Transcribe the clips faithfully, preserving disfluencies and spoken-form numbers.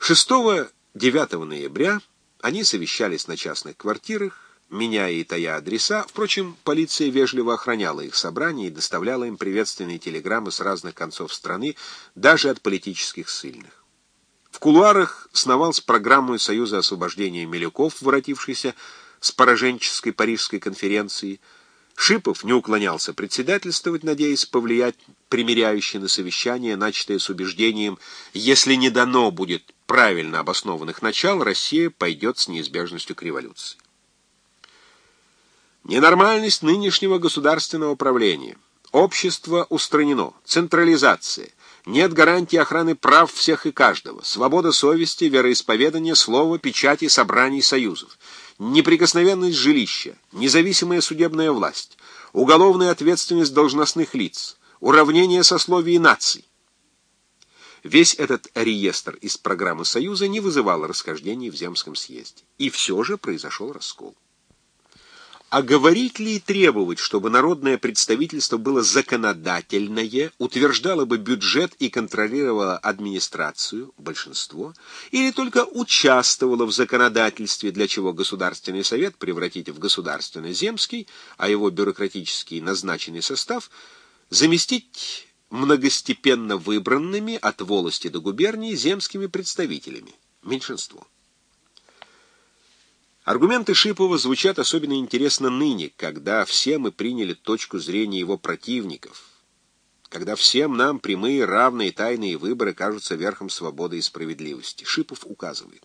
шестого-девятого ноября они совещались на частных квартирах, меняя и тая адреса. Впрочем, полиция вежливо охраняла их собрания и доставляла им приветственные телеграммы с разных концов страны, даже от политических ссыльных. В кулуарах сновал с программой Союза освобождения Милюков, воротившийся с пораженческой Парижской конференции. Шипов не уклонялся председательствовать, надеясь повлиять примиряюще на совещание, начатое с убеждением: если не дано будет правильно обоснованных начал, Россия пойдет с неизбежностью к революции. Ненормальность нынешнего государственного правления. Общество устранено. Централизация. Нет гарантии охраны прав всех и каждого. Свобода совести, вероисповедания, слова, печати, собраний, союзов. Неприкосновенность жилища. Независимая судебная власть. Уголовная ответственность должностных лиц. Уравнение сословий и наций. Весь этот реестр из программы Союза не вызывал расхождений в Земском съезде. И все же произошел раскол. А говорить ли и требовать, чтобы народное представительство было законодательное, утверждало бы бюджет и контролировало администрацию, большинство, или только участвовало в законодательстве, для чего Государственный совет превратить в государственно-земский, а его бюрократический назначенный состав заместить многостепенно выбранными от волости до губернии земскими представителями, меньшинство. Аргументы Шипова звучат особенно интересно ныне, когда все мы приняли точку зрения его противников, когда всем нам прямые, равные, тайные выборы кажутся верхом свободы и справедливости. Шипов указывает: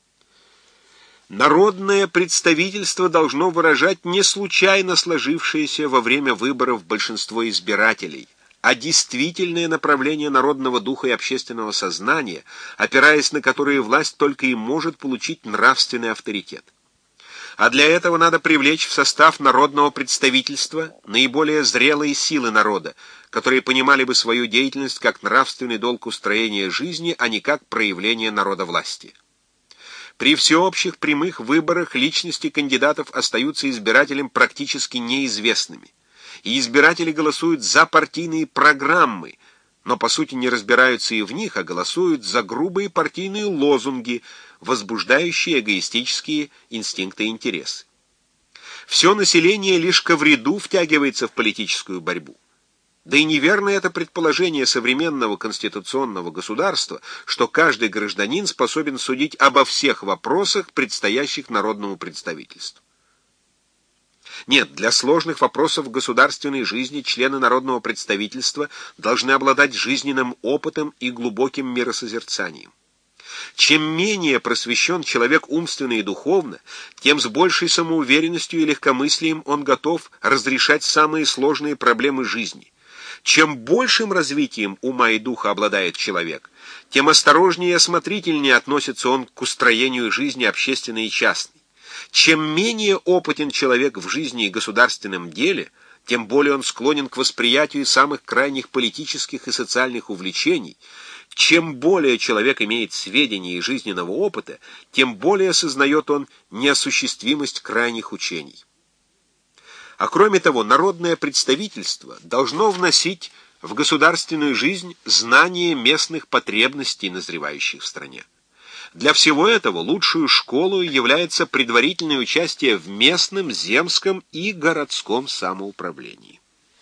народное представительство должно выражать не случайно сложившееся во время выборов большинство избирателей, а действительное направление народного духа и общественного сознания, опираясь на которые власть только и может получить нравственный авторитет. А для этого надо привлечь в состав народного представительства наиболее зрелые силы народа, которые понимали бы свою деятельность как нравственный долг устроения жизни, а не как проявление народовластия. При всеобщих прямых выборах личности кандидатов остаются избирателям практически неизвестными, и избиратели голосуют за партийные программы, но по сути не разбираются и в них, а голосуют за грубые партийные лозунги, возбуждающие эгоистические инстинкты и интересы. Все население лишь ко вреду втягивается в политическую борьбу. Да и неверно это предположение современного конституционного государства, что каждый гражданин способен судить обо всех вопросах, предстоящих народному представительству. Нет, для сложных вопросов государственной жизни члены народного представительства должны обладать жизненным опытом и глубоким миросозерцанием. Чем менее просвещен человек умственно и духовно, тем с большей самоуверенностью и легкомыслием он готов разрешать самые сложные проблемы жизни. Чем большим развитием ума и духа обладает человек, тем осторожнее и осмотрительнее относится он к устроению жизни общественной и частной. Чем менее опытен человек в жизни и государственном деле, тем более он склонен к восприятию самых крайних политических и социальных увлечений. Чем более человек имеет сведений и жизненного опыта, тем более сознает он неосуществимость крайних учений. А кроме того, народное представительство должно вносить в государственную жизнь знание местных потребностей, назревающих в стране. Для всего этого лучшую школой является предварительное участие в местном, земском и городском самоуправлении.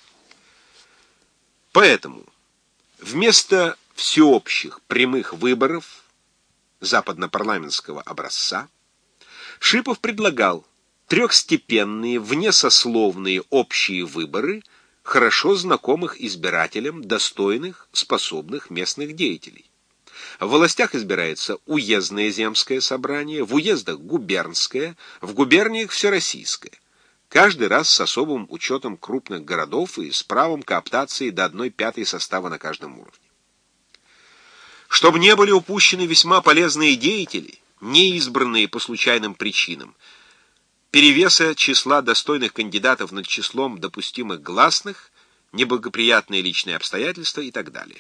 Поэтому вместо всеобщих прямых выборов западно-парламентского образца Шипов предлагал трехстепенные, внесословные общие выборы хорошо знакомых избирателям, достойных, способных местных деятелей. В властях избирается уездное земское собрание, в уездах губернское, в губерниях всероссийское. Каждый раз с особым учетом крупных городов и с правом кооптации до одной пятой состава на каждом уровне. Чтобы не были упущены весьма полезные деятели, не избранные по случайным причинам, перевеса числа достойных кандидатов над числом допустимых гласных, неблагоприятные личные обстоятельства и так далее.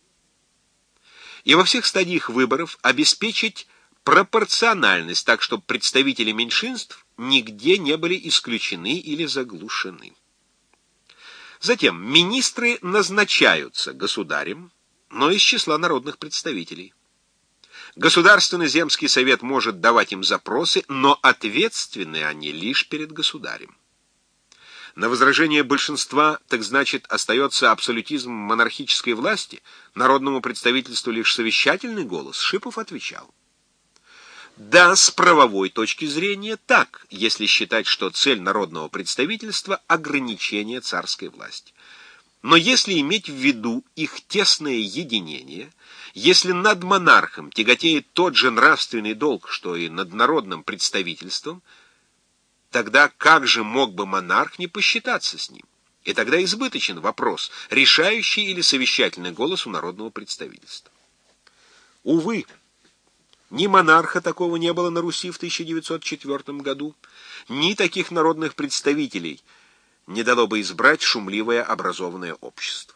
И во всех стадиях выборов обеспечить пропорциональность, так чтобы представители меньшинств нигде не были исключены или заглушены. Затем министры назначаются государем, но из числа народных представителей. Государственный земский совет может давать им запросы, но ответственны они лишь перед государем. На возражение большинства, так значит, остается абсолютизм монархической власти, народному представительству лишь совещательный голос, Шипов отвечал: да, с правовой точки зрения так, если считать, что цель народного представительства — ограничение царской власти. Но если иметь в виду их тесное единение, если над монархом тяготеет тот же нравственный долг, что и над народным представительством, тогда как же мог бы монарх не посчитаться с ним? И тогда избыточен вопрос, решающий или совещательный голос у народного представительства. Увы, ни монарха такого не было на Руси в тысяча девятьсот четвёртом году, ни таких народных представителей не дало бы избрать шумливое образованное общество.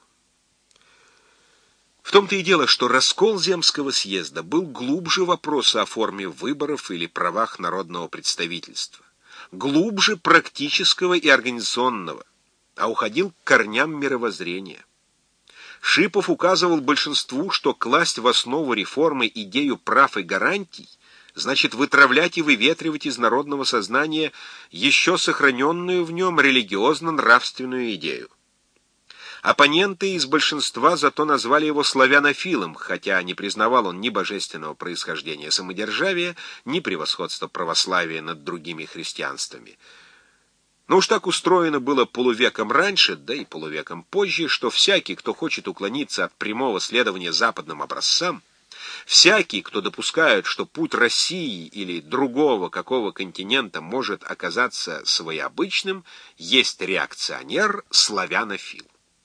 В том-то и дело, что раскол Земского съезда был глубже вопроса о форме выборов или правах народного представительства, глубже практического и организационного, а уходил к корням мировоззрения. Шипов указывал большинству, что класть в основу реформы идею прав и гарантий значит вытравлять и выветривать из народного сознания еще сохраненную в нем религиозно-нравственную идею. Оппоненты из большинства зато назвали его славянофилом, хотя не признавал он ни божественного происхождения самодержавия, ни превосходства православия над другими христианствами. Но уж так устроено было полувеком раньше, да и полувеком позже, что всякий, кто хочет уклониться от прямого следования западным образцам, всякий, кто допускает, что путь России или другого какого континента может оказаться своеобычным, есть реакционер, славянофил.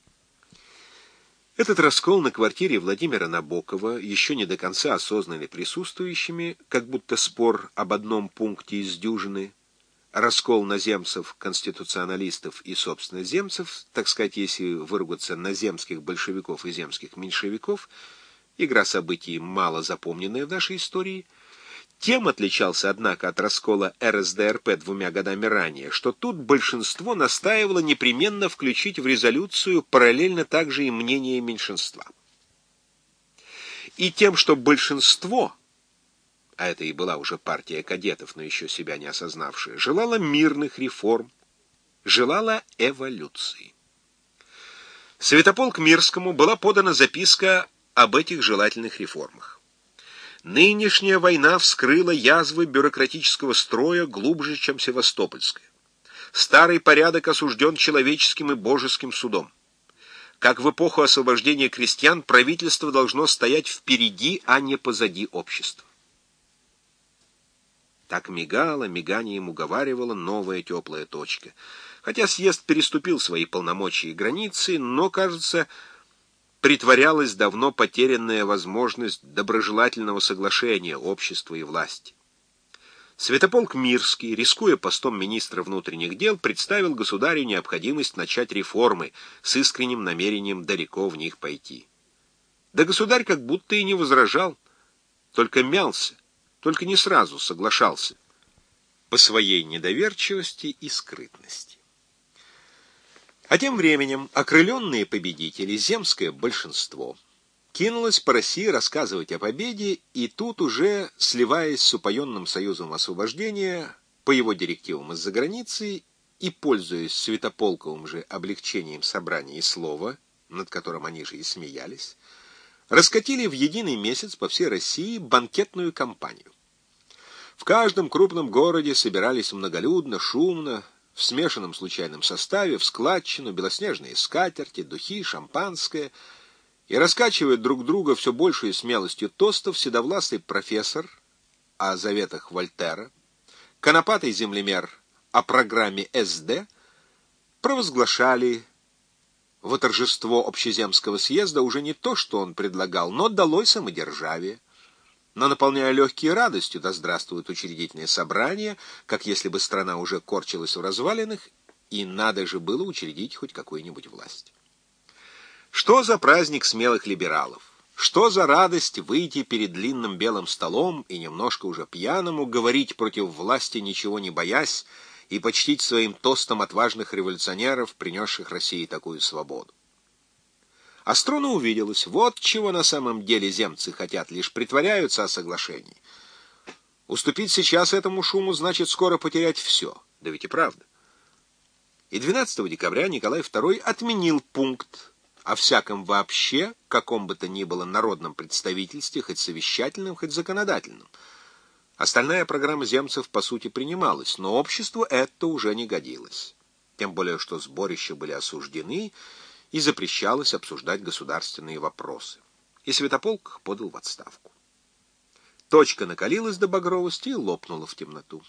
Этот раскол на квартире Владимира Набокова, еще не до конца осознанный присутствующими, как будто спор об одном пункте из дюжины, раскол на земцев, конституционалистов и, собственно, земцев, так сказать, если выругаться на земских большевиков и земских меньшевиков, игра событий, мало запомненная в нашей истории, тем отличался, однако, от раскола эр эс дэ эр пэ двумя годами ранее, что тут большинство настаивало непременно включить в резолюцию параллельно также и мнение меньшинства. И тем, что большинство, а это и была уже партия кадетов, но еще себя не осознавшая, желала мирных реформ, желала эволюции. Святополк Мирскому была подана записка об этих желательных реформах. Нынешняя война вскрыла язвы бюрократического строя глубже, чем Севастопольская. Старый порядок осужден человеческим и божеским судом. Как в эпоху освобождения крестьян, правительство должно стоять впереди, а не позади общества. Так мигала, миганием уговаривала новая теплая точка. Хотя съезд переступил свои полномочия и границы, но, кажется, притворялась давно потерянная возможность доброжелательного соглашения общества и власти. Святополк Мирский, рискуя постом министра внутренних дел, представил государю необходимость начать реформы с искренним намерением далеко в них пойти. Да государь как будто и не возражал, только мялся, только не сразу соглашался по своей недоверчивости и скрытности. А тем временем окрыленные победители, земское большинство, кинулось по России рассказывать о победе, и тут уже, сливаясь с упоенным союзом освобождения, по его директивам из-за границы и пользуясь Святополковым же облегчением собрания и слова, над которым они же и смеялись, раскатили в единый месяц по всей России банкетную кампанию. В каждом крупном городе собирались многолюдно, шумно, в смешанном случайном составе, в складчину, белоснежные скатерти, духи, шампанское, и раскачивая друг друга все большей смелостью тостов, седовласый профессор о заветах Вольтера, конопатый землемер о программе эс дэ провозглашали во торжество общеземского съезда уже не то, что он предлагал, но долой самодержавие, но наполняя легкие радостью, да здравствует учредительное собрание, как если бы страна уже корчилась в развалинах, и надо же было учредить хоть какую-нибудь власть. Что за праздник смелых либералов? Что за радость выйти перед длинным белым столом и немножко уже пьяному говорить против власти, ничего не боясь, и почтить своим тостом отважных революционеров, принесших России такую свободу? Острону увиделось, вот чего на самом деле земцы хотят, лишь притворяются о соглашении. Уступить сейчас этому шуму значит скоро потерять все. Да ведь и правда. И двенадцатого декабря Николай второй отменил пункт о всяком вообще, каком бы то ни было народном представительстве, хоть совещательном, хоть законодательном. Остальная программа земцев по сути принималась, но обществу это уже не годилось. Тем более, что сборища были осуждены, и запрещалось обсуждать государственные вопросы. И Святополк подал в отставку. Точка накалилась до багровости и лопнула в темноту.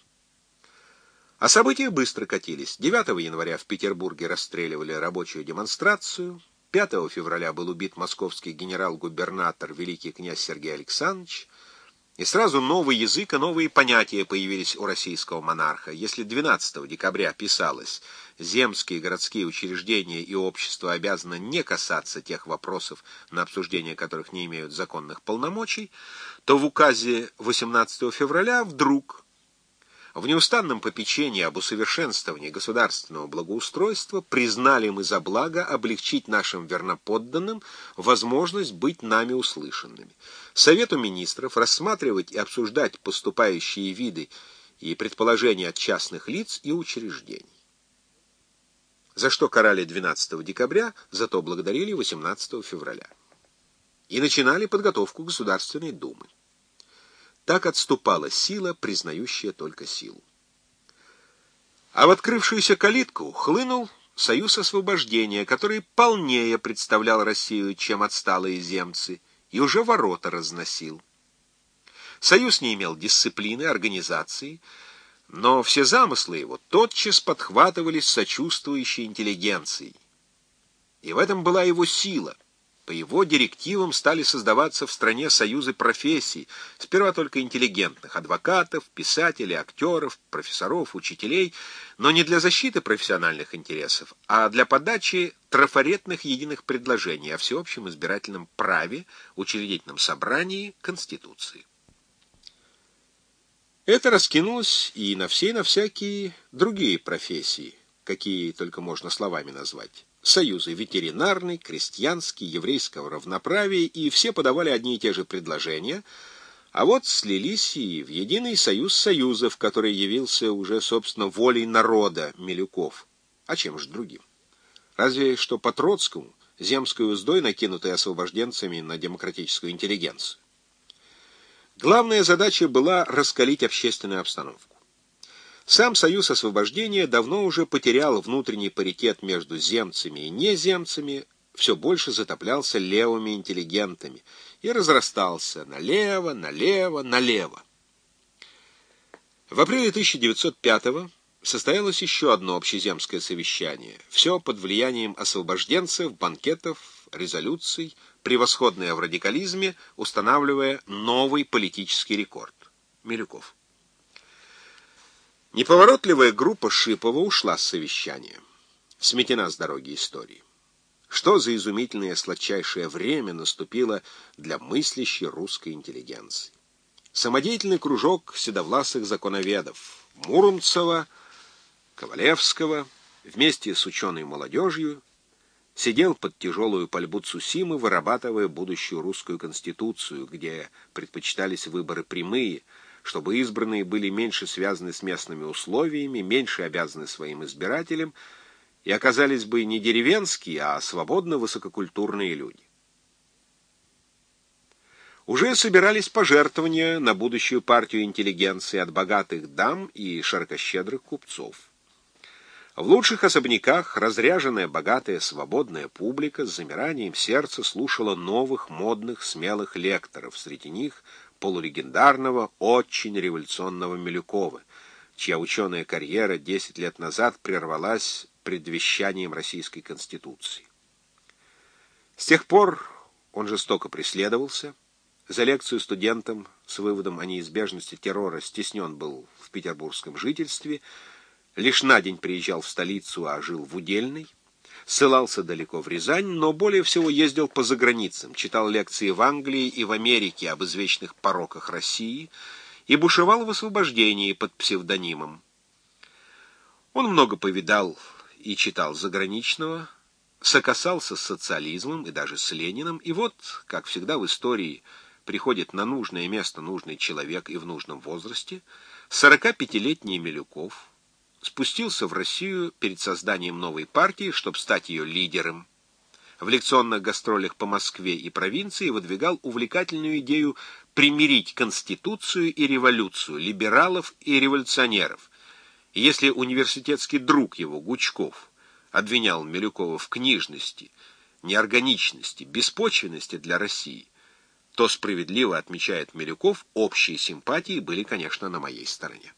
А события быстро катились. девятого января в Петербурге расстреливали рабочую демонстрацию, пятого февраля был убит московский генерал-губернатор великий князь Сергей Александрович, и сразу новый язык и новые понятия появились у российского монарха. Если двенадцатого декабря писалось «Земские городские учреждения и общества обязаны не касаться тех вопросов, на обсуждение которых не имеют законных полномочий», то в указе восемнадцатого февраля вдруг в неустанном попечении об усовершенствовании государственного благоустройства признали мы за благо облегчить нашим верноподданным возможность быть нами услышанными. Совету министров рассматривать и обсуждать поступающие виды и предположения от частных лиц и учреждений. За что карали двенадцатого декабря, зато благодарили восемнадцатого февраля. И начинали подготовку Государственной Думы. Так отступала сила, признающая только силу. А в открывшуюся калитку хлынул Союз освобождения, который полнее представлял Россию, чем отсталые земцы, и уже ворота разносил. Союз не имел дисциплины, организации, но все замыслы его тотчас подхватывались сочувствующей интеллигенцией. И в этом была его сила. По его директивам стали создаваться в стране союзы профессий, сперва только интеллигентных, адвокатов, писателей, актеров, профессоров, учителей, но не для защиты профессиональных интересов, а для подачи трафаретных единых предложений о всеобщем избирательном праве, учредительном собрании, Конституции. Это раскинулось и на все и на всякие другие профессии, какие только можно словами назвать. Союзы ветеринарный, крестьянский, еврейского равноправия, и все подавали одни и те же предложения, а вот слились и в единый союз союзов, который явился уже, собственно, волей народа, Милюков. А чем же другим? Разве что по Троцкому, земской уздой, накинутой освобожденцами на демократическую интеллигенцию. Главная задача была раскалить общественную обстановку. Сам Союз освобождения давно уже потерял внутренний паритет между земцами и неземцами, все больше затоплялся левыми интеллигентами и разрастался налево, налево, налево. В апреле тысяча девятьсот пятого состоялось еще одно общеземское совещание, все под влиянием освобожденцев, банкетов, резолюций, превосходное в радикализме, устанавливая новый политический рекорд. Милюков. Неповоротливая группа Шипова ушла с совещания. Сметена с дороги истории. Что за изумительное сладчайшее время наступило для мыслящей русской интеллигенции. Самодеятельный кружок седовласых законоведов Муромцева, Ковалевского вместе с ученой молодежью сидел под тяжелую пальбу Цусимы, вырабатывая будущую русскую конституцию, где предпочитались выборы прямые, чтобы избранные были меньше связаны с местными условиями, меньше обязаны своим избирателям и оказались бы не деревенские, а свободно высококультурные люди. Уже собирались пожертвования на будущую партию интеллигенции от богатых дам и широкощедрых купцов. В лучших особняках разряженная, богатая, свободная публика с замиранием сердца слушала новых, модных, смелых лекторов, среди них полулегендарного, очень революционного Милюкова, чья ученая карьера десять лет назад прервалась предвещанием Российской Конституции. С тех пор он жестоко преследовался. За лекцию студентам с выводом о неизбежности террора стеснен был в петербургском жительстве, лишь на день приезжал в столицу, а жил в Удельной, ссылался далеко в Рязань, но более всего ездил по заграницам, читал лекции в Англии и в Америке об извечных пороках России и бушевал в освобождении под псевдонимом. Он много повидал и читал заграничного, сокосался с социализмом и даже с Лениным, и вот, как всегда в истории, приходит на нужное место нужный человек и в нужном возрасте, сорокапятилетний Милюков спустился в Россию перед созданием новой партии, чтобы стать ее лидером. В лекционных гастролях по Москве и провинции выдвигал увлекательную идею примирить конституцию и революцию, либералов и революционеров. И если университетский друг его, Гучков, обвинял Милюкова в книжности, неорганичности, беспочвенности для России, то справедливо отмечает Милюков, общие симпатии были, конечно, на моей стороне.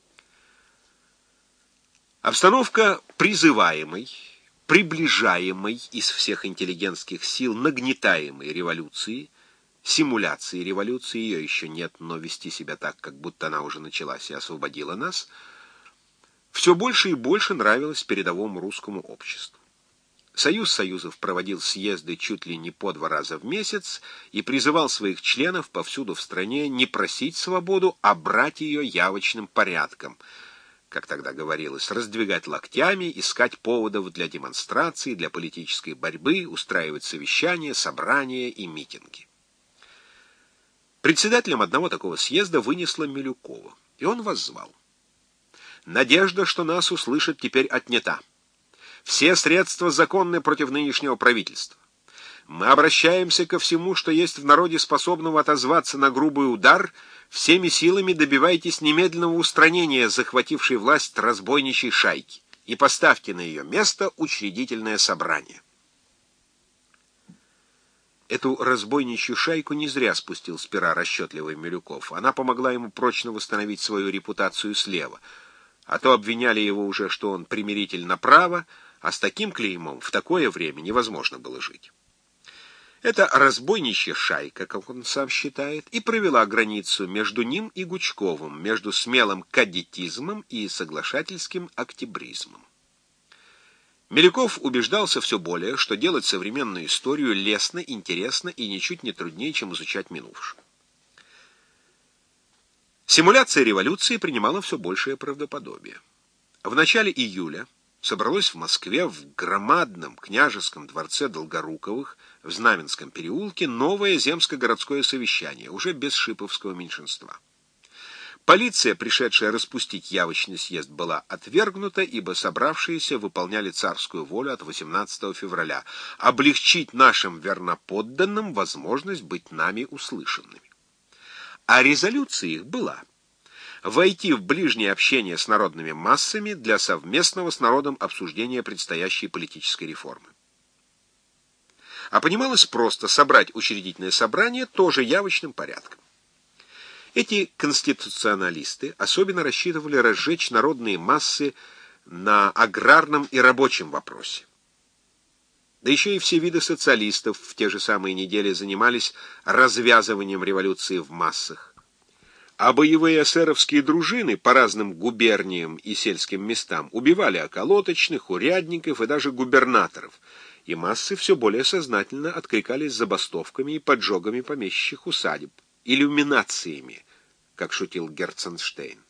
Обстановка призываемой, приближаемой из всех интеллигентских сил, нагнетаемой революции, симуляции революции, ее еще нет, но вести себя так, как будто она уже началась и освободила нас, все больше и больше нравилось передовому русскому обществу. Союз Союзов проводил съезды чуть ли не по два раза в месяц и призывал своих членов повсюду в стране не просить свободу, а брать ее явочным порядком, как тогда говорилось, раздвигать локтями, искать поводов для демонстраций, для политической борьбы, устраивать совещания, собрания и митинги. Председателем одного такого съезда вынесло Милюкова, и он воззвал: «Надежда, что нас услышат, теперь отнята. Все средства законны против нынешнего правительства. Мы обращаемся ко всему, что есть в народе, способного отозваться на грубый удар. Всеми силами добивайтесь немедленного устранения захватившей власть разбойничьей шайки и поставьте на ее место учредительное собрание». Эту разбойничью шайку не зря спустил с пера расчетливый Милюков. Она помогла ему прочно восстановить свою репутацию слева. А то обвиняли его уже, что он примиритель направо, а с таким клеймом в такое время невозможно было жить. Эта разбойничья шайка, как он сам считает, и провела границу между ним и Гучковым, между смелым кадетизмом и соглашательским октябризмом. Милюков убеждался все более, что делать современную историю лестно, интересно и ничуть не труднее, чем изучать минувшее. Симуляция революции принимала все большее правдоподобие. В начале июля собралось в Москве в громадном княжеском дворце Долгоруковых в Знаменском переулке новое земско-городское совещание, уже без шиповского меньшинства. Полиция, пришедшая распустить явочный съезд, была отвергнута, ибо собравшиеся выполняли царскую волю от восемнадцатого февраля — облегчить нашим верноподданным возможность быть нами услышанными. А резолюция их была — войти в ближнее общение с народными массами для совместного с народом обсуждения предстоящей политической реформы. А понималось просто — собрать учредительное собрание тоже явочным порядком. Эти конституционалисты особенно рассчитывали разжечь народные массы на аграрном и рабочем вопросе. Да еще и все виды социалистов в те же самые недели занимались развязыванием революции в массах. А боевые эсеровские дружины по разным губерниям и сельским местам убивали околоточных, урядников и даже губернаторов, и массы все более сознательно откликались забастовками и поджогами помещичьих усадеб, иллюминациями, как шутил Герценштейн.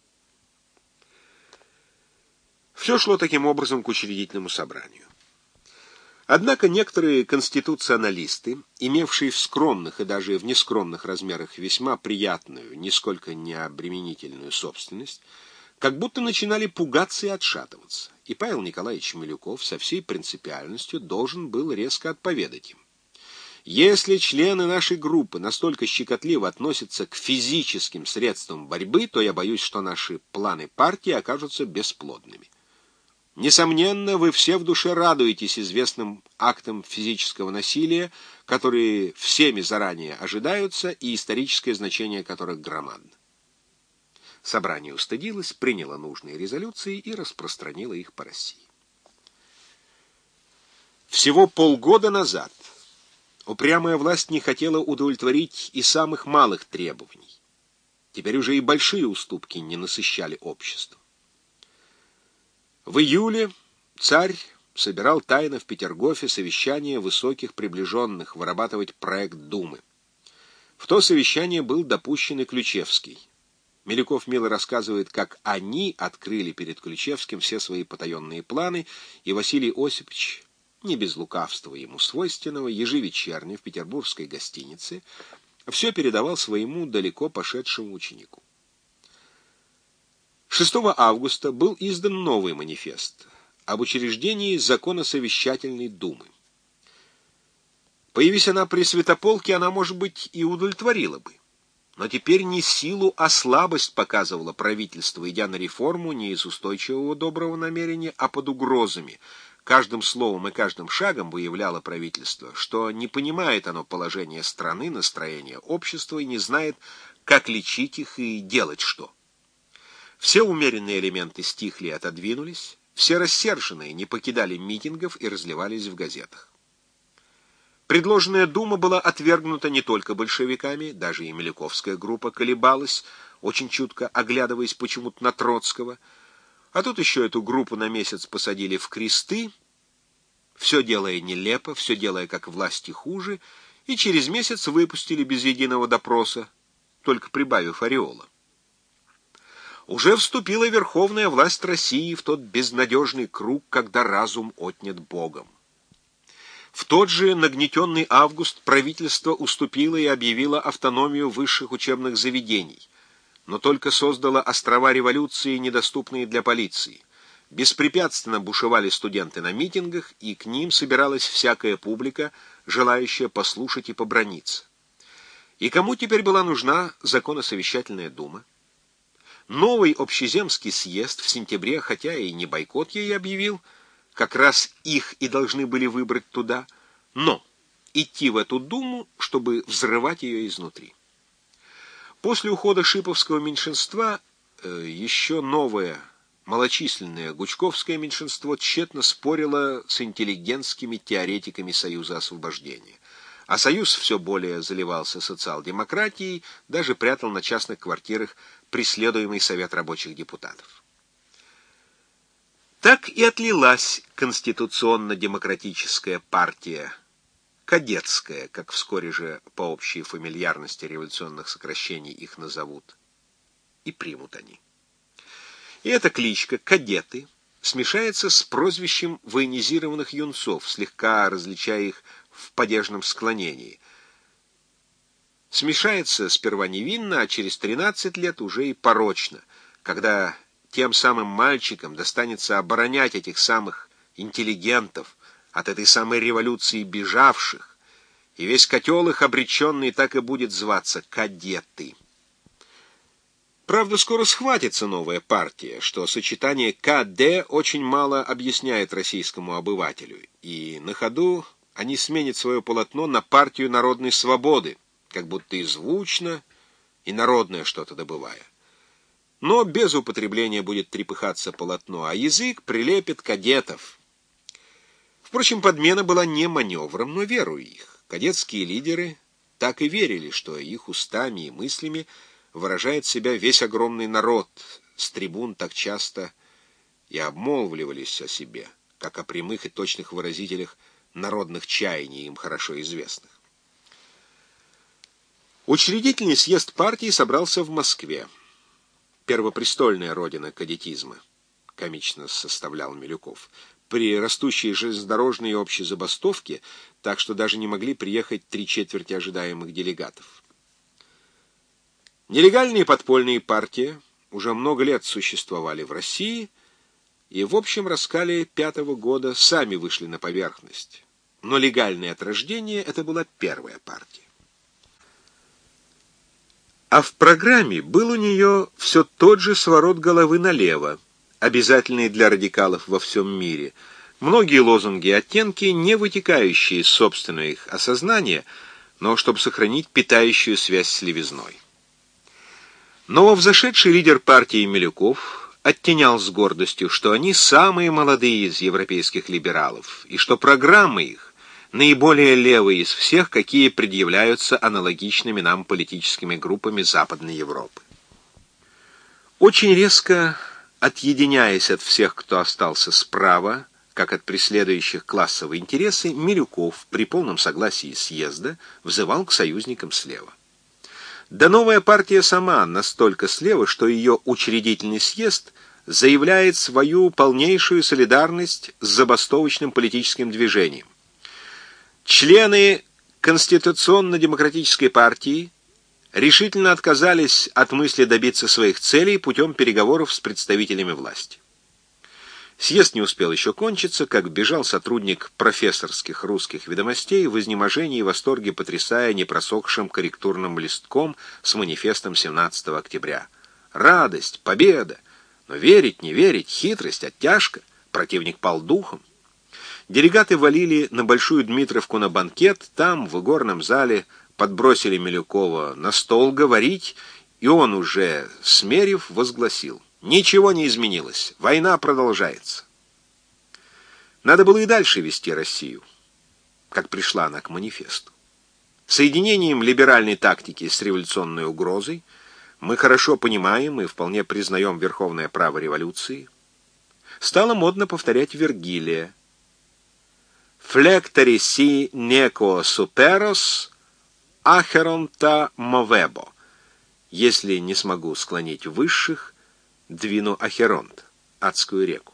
Все шло таким образом к учредительному собранию. Однако некоторые конституционалисты, имевшие в скромных и даже в нескромных размерах весьма приятную, нисколько не обременительную собственность, как будто начинали пугаться и отшатываться, и Павел Николаевич Милюков со всей принципиальностью должен был резко отповедать им: если члены нашей группы настолько щекотливо относятся к физическим средствам борьбы, то я боюсь, что наши планы партии окажутся бесплодными. Несомненно, вы все в душе радуетесь известным актам физического насилия, которые всеми заранее ожидаются и историческое значение которых громадно. Собрание устыдилось, приняло нужные резолюции и распространило их по России. Всего полгода назад упрямая власть не хотела удовлетворить и самых малых требований. Теперь уже и большие уступки не насыщали общество. В июле царь собирал тайно в Петергофе совещание высоких приближенных вырабатывать проект Думы. В то совещание был допущен и Ключевский. Милюков мило рассказывает, как они открыли перед Ключевским все свои потаенные планы, и Василий Осипович не без лукавства ему свойственного, ежевечерне в петербургской гостинице, все передавал своему далеко пошедшему ученику. шестого августа был издан новый манифест об учреждении законосовещательной думы. Появись она при Святополке, она, может быть, и удовлетворила бы. Но теперь не силу, а слабость показывало правительство, идя на реформу не из устойчивого доброго намерения, а под угрозами. Каждым словом и каждым шагом выявляло правительство, что не понимает оно положение страны, настроение общества и не знает, как лечить их и делать что. Все умеренные элементы стихли и отодвинулись, все рассерженные не покидали митингов и разливались в газетах. Предложенная дума была отвергнута не только большевиками, даже и Милюковская группа колебалась, очень чутко оглядываясь почему-то на Троцкого, а тут еще эту группу на месяц посадили в кресты, все делая нелепо, все делая как власти хуже, и через месяц выпустили без единого допроса, только прибавив ореола. Уже вступила верховная власть России в тот безнадежный круг, когда разум отнят Богом. В тот же нагнетенный август правительство уступило и объявило автономию высших учебных заведений, но только создало острова революции, недоступные для полиции. Беспрепятственно бушевали студенты на митингах, и к ним собиралась всякая публика, желающая послушать и побраниться. И кому теперь была нужна законосовещательная дума? Новый общеземский съезд в сентябре, хотя и не бойкот ей объявил, как раз их и должны были выбрать туда, но идти в эту думу, чтобы взрывать ее изнутри. После ухода шиповского меньшинства э, еще новое, малочисленное гучковское меньшинство тщетно спорило с интеллигентскими теоретиками Союза освобождения. А Союз все более заливался социал-демократией, даже прятал на частных квартирах преследуемый Совет рабочих депутатов. Так и отлилась конституционно-демократическая партия, кадетская, как вскоре же по общей фамильярности революционных сокращений их назовут, и примут они. И эта кличка «кадеты» смешается с прозвищем военизированных юнцов, слегка различая их в падежном склонении. Смешается сперва невинно, а через тринадцать лет уже и порочно, когда тем самым мальчикам достанется оборонять этих самых интеллигентов от этой самой революции бежавших, и весь котел их обреченный так и будет зваться «кадеты». Правда, скоро схватится новая партия, что сочетание «ка дэ» очень мало объясняет российскому обывателю, и на ходу они сменят свое полотно на партию народной свободы, как будто и звучно, и народное что-то добывая. Но без употребления будет трепыхаться полотно, а язык прилепит кадетов. Впрочем, подмена была не маневром, но верою их. Кадетские лидеры так и верили, что их устами и мыслями выражает себя весь огромный народ, с трибун так часто и обмолвливались о себе, как о прямых и точных выразителях народных чаяний, им хорошо известных. Учредительный съезд партии собрался в Москве. Первопрестольная родина кадетизма, комично составлял Милюков, при растущей железнодорожной и общей забастовке, так что даже не могли приехать три четверти ожидаемых делегатов. Нелегальные подпольные партии уже много лет существовали в России, и в общем раскале пятого года сами вышли на поверхность. Но легальное от рождения это была первая партия. А в программе был у нее все тот же сворот головы налево, обязательный для радикалов во всем мире. Многие лозунги и оттенки, не вытекающие из собственного их осознания, но чтобы сохранить питающую связь с левизной. Но взошедший лидер партии Милюков оттенял с гордостью, что они самые молодые из европейских либералов, и что программы их наиболее левые из всех, какие предъявляются аналогичными нам политическими группами Западной Европы. Очень резко отъединяясь от всех, кто остался справа, как от преследующих классовые интересы, Милюков при полном согласии съезда взывал к союзникам слева. Да новая партия сама настолько слева, что ее учредительный съезд заявляет свою полнейшую солидарность с забастовочным политическим движением. Члены Конституционно-демократической партии решительно отказались от мысли добиться своих целей путем переговоров с представителями власти. Съезд не успел еще кончиться, как бежал сотрудник профессорских русских ведомостей в изнеможении и восторге, потрясая непросохшим корректурным листком с манифестом семнадцатого октября. Радость, победа! Но верить, не верить, хитрость, оттяжка. Противник пал духом. Делегаты валили на Большую Дмитровку на банкет, там, в игорном зале, подбросили Милюкова на стол говорить, и он уже, смерив, возгласил: «Ничего не изменилось, война продолжается». Надо было и дальше вести Россию, как пришла она к манифесту. Соединением либеральной тактики с революционной угрозой мы хорошо понимаем и вполне признаем верховное право революции. Стало модно повторять Вергилия: «Flectere si nequo superos, acheronta movebo». «Если не смогу склонить высших, двину Ахеронт, адскую реку».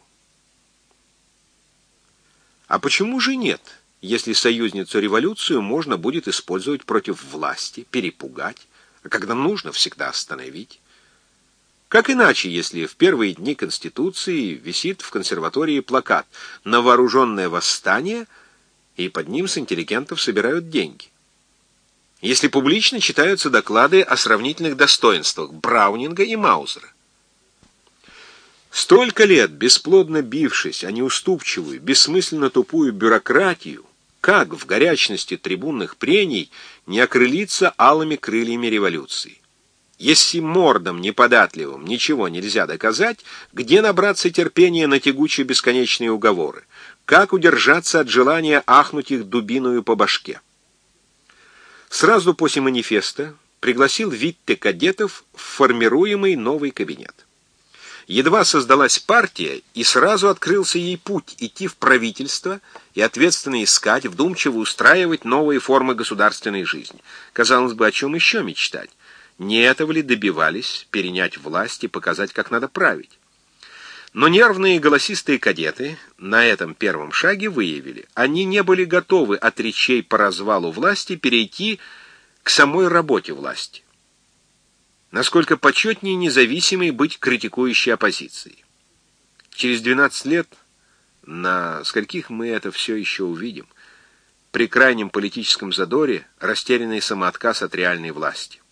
А почему же нет, если союзницу-революцию можно будет использовать против власти, перепугать, а когда нужно, всегда остановить? Как иначе, если в первые дни Конституции висит в консерватории плакат «На вооруженное восстание», и под ним с интеллигентов собирают деньги? Если публично читаются доклады о сравнительных достоинствах Браунинга и Маузера? Столько лет бесплодно бившись о неуступчивую, бессмысленно тупую бюрократию, как в горячности трибунных прений не окрылиться алыми крыльями революции? Если мордам неподатливым ничего нельзя доказать, где набраться терпения на тягучие бесконечные уговоры? Как удержаться от желания ахнуть их дубиною по башке? Сразу после манифеста пригласил Витте кадетов в формируемый новый кабинет. Едва создалась партия, и сразу открылся ей путь идти в правительство и ответственно искать, вдумчиво устраивать новые формы государственной жизни. Казалось бы, о чем еще мечтать? Не этого ли добивались перенять власть и показать, как надо править? Но нервные голосистые кадеты на этом первом шаге выявили: они не были готовы от речей по развалу власти перейти к самой работе власти. Насколько почетнее независимой быть критикующей оппозицией. Через двенадцать лет, на скольких мы это все еще увидим, при крайнем политическом задоре растерянный самоотказ от реальной власти.